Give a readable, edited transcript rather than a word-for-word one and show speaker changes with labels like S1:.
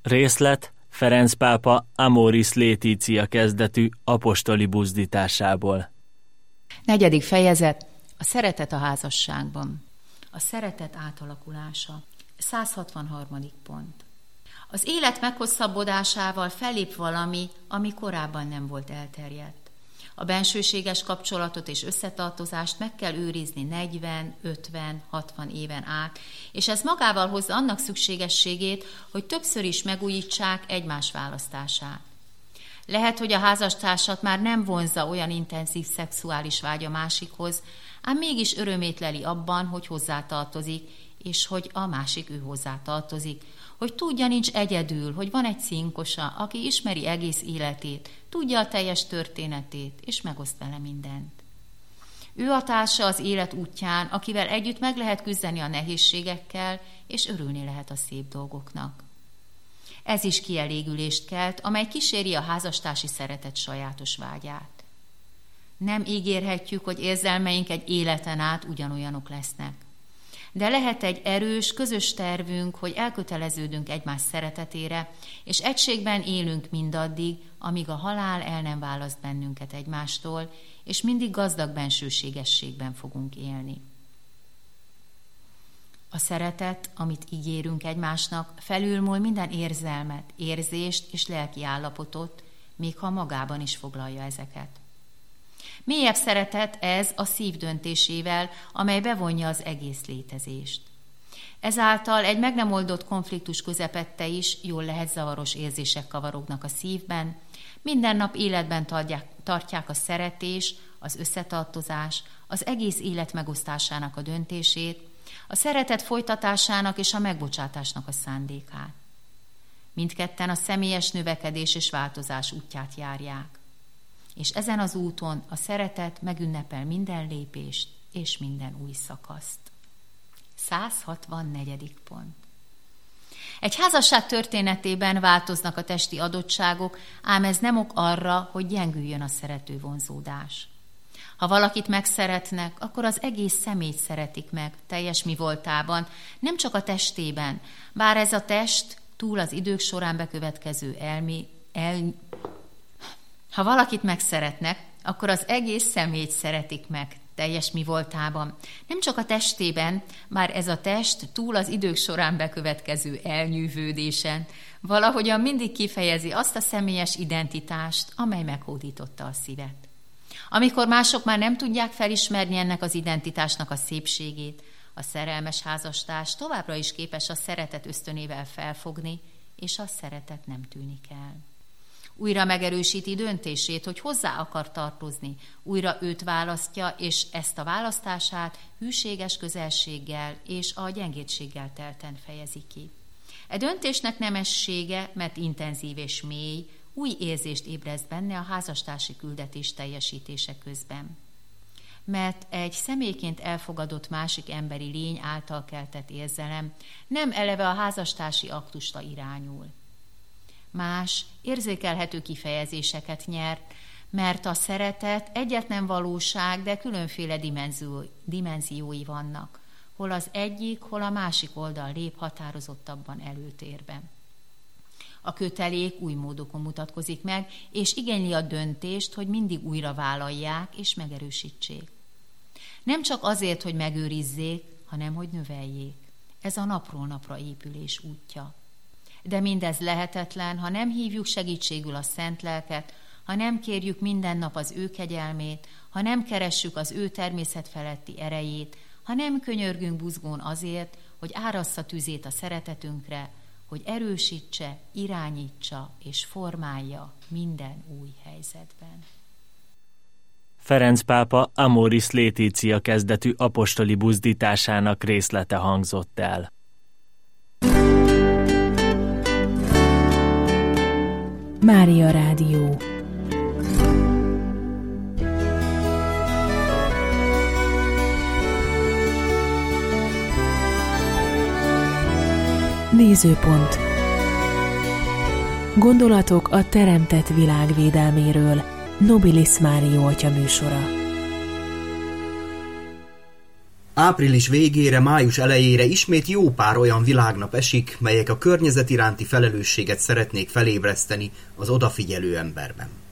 S1: Részlet Ferenc pápa Amoris Laetitia kezdetű apostoli buzdításából.
S2: 4. fejezet. A szeretet a házasságban. A szeretet átalakulása. 163. pont. Az élet meghosszabbodásával fellép valami, ami korábban nem volt elterjedt. A bensőséges kapcsolatot és összetartozást meg kell őrizni 40, 50, 60 éven át, és ez magával hozza annak szükségességét, hogy többször is megújítsák egymás választását. Lehet, hogy a házastársat már nem vonzza olyan intenzív szexuális vágy a másikhoz, ám mégis örömét leli abban, hogy hozzátartozik, és hogy a másik ő hozzátartozik, hogy tudja, nincs egyedül, hogy van egy cinkosa, aki ismeri egész életét, tudja a teljes történetét, és megoszt vele mindent. Ő a társa az élet útján, akivel együtt meg lehet küzdeni a nehézségekkel, és örülni lehet a szép dolgoknak. Ez is kielégülést kelt, amely kíséri a házastársi szeretet sajátos vágyát. Nem ígérhetjük, hogy érzelmeink egy életen át ugyanolyanok lesznek. De lehet egy erős, közös tervünk, hogy elköteleződünk egymás szeretetére, és egységben élünk mindaddig, amíg a halál el nem választ bennünket egymástól, és mindig gazdag bensőségességben fogunk élni. A szeretet, amit ígérünk egymásnak, felülmúl minden érzelmet, érzést és lelki állapotot, még ha magában is foglalja ezeket. Mélyebb szeretet ez a szív döntésével, amely bevonja az egész létezést. Ezáltal egy meg nem oldott konfliktus közepette is jól lehet zavaros érzések kavarognak a szívben, minden nap életben tartják a szeretés, az összetartozás, az egész élet megosztásának a döntését, a szeretet folytatásának és a megbocsátásnak a szándékát. Mindketten a személyes növekedés és változás útját járják. És ezen az úton a szeretet megünnepel minden lépést és minden új szakaszt. 164. pont. Egy házasság történetében változnak a testi adottságok, ám ez nem ok arra, hogy gyengüljön a szerető vonzódás. Ha valakit megszeretnek, akkor az egész személyt szeretik meg, teljes mivoltában, nem csak a testében, bár ez a test túl az idők során bekövetkező Ha valakit megszeretnek, akkor az egész személyt szeretik meg, teljes mivoltában. Nem csak a testében, bár ez a test túl az idők során bekövetkező elnyűvődésen, valahogyan mindig kifejezi azt a személyes identitást, amely meghódította a szívet. Amikor mások már nem tudják felismerni ennek az identitásnak a szépségét, a szerelmes házastárs továbbra is képes a szeretet ösztönével felfogni, és a szeretet nem tűnik el. Újra megerősíti döntését, hogy hozzá akar tartozni, újra őt választja, és ezt a választását hűséges közelséggel és a gyengétséggel telten fejezi ki. E döntésnek nemessége, mert intenzív és mély, új érzést ébreszt benne a házastársi küldetés teljesítése közben. Mert egy személyként elfogadott másik emberi lény által keltett érzelem nem eleve a házastársi aktusra irányul. Más, érzékelhető kifejezéseket nyert, mert a szeretet egyetlen valóság, de különféle dimenziói vannak, hol az egyik, hol a másik oldal lép határozottabban előtérbe. A kötelék új módokon mutatkozik meg, és igényli a döntést, hogy mindig újra vállalják és megerősítsék. Nem csak azért, hogy megőrizzék, hanem hogy növeljék. Ez a napról napra épülés útja. De mindez lehetetlen, ha nem hívjuk segítségül a szent lelket, ha nem kérjük minden nap az ő kegyelmét, ha nem keressük az ő természetfeletti erejét, ha nem könyörgünk buzgón azért, hogy árassza tüzét a szeretetünkre, hogy erősítse, irányítsa és formálja minden új helyzetben.
S1: Ferenc pápa Amoris Laetitia kezdetű apostoli buzdításának részlete hangzott el.
S3: Mária Rádió. Nézőpont. Gondolatok a teremtett világ védelméről. Nobilis Mário atya műsora.
S4: Április végére, május elejére ismét jó pár olyan világnap esik, melyek a környezet iránti felelősséget szeretnék felébreszteni az odafigyelő emberben.